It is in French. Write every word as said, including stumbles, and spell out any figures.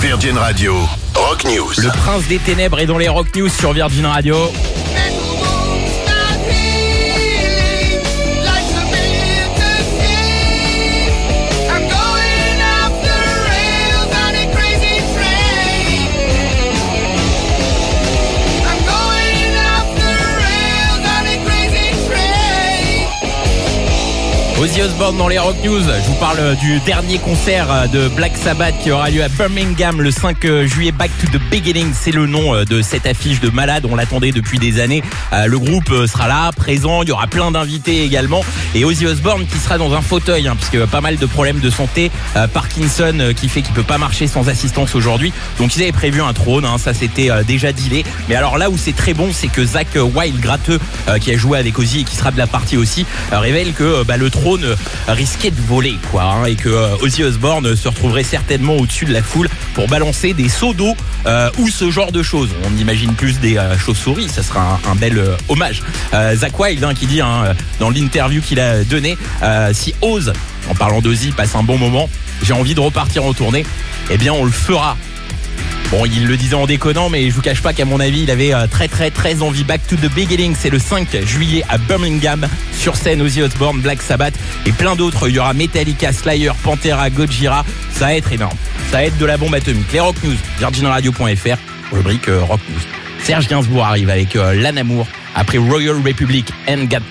Virgin Radio, Rock News. Le prince des ténèbres est dans les Rock News sur Virgin Radio. Ozzy Osbourne dans les Rock News. Je vous parle du dernier concert de Black Sabbath qui aura lieu à Birmingham le cinq juillet. Back to the Beginning, c'est le nom de cette affiche de malade. On l'attendait depuis des années. Le groupe sera là, présent. Il y aura plein d'invités également. Et Ozzy Osbourne qui sera dans un fauteuil, hein, puisque pas mal de problèmes de santé. Euh, Parkinson qui fait qu'il peut pas marcher sans assistance aujourd'hui. Donc ils avaient prévu un trône, hein, ça c'était euh, déjà dealé. Mais alors là où c'est très bon, c'est que Zakk Wylde, gratteux, euh, qui a joué avec Ozzy et qui sera de la partie aussi, euh, révèle que euh, bah, le trône risquait de voler, quoi, hein, et que euh, Ozzy Osbourne se retrouverait certainement au-dessus de la foule pour balancer des seaux d'eau euh, ou ce genre de choses. On imagine plus des euh, chauves-souris, ça sera un, un bel euh, hommage. Euh, Zakk Wylde, hein, qui dit, hein, dans l'interview qu'il a donné, euh, si Oz, en parlant d'Ozzy, passe un bon moment, j'ai envie de repartir en tournée, eh bien on le fera. Bon, il le disait en déconnant, mais je vous cache pas qu'à mon avis, il avait très très très envie. Back to the Beginning, c'est le cinq juillet à Birmingham. Sur scène, Ozzy Osbourne, Black Sabbath et plein d'autres. Il y aura Metallica, Slayer, Pantera, Gojira. Ça va être énorme. Ça va être de la bombe atomique. Les Rock News, virgin radio point f r, rubrique euh, Rock News. Serge Gainsbourg arrive avec euh, L'Anamour après Royal Republic and Got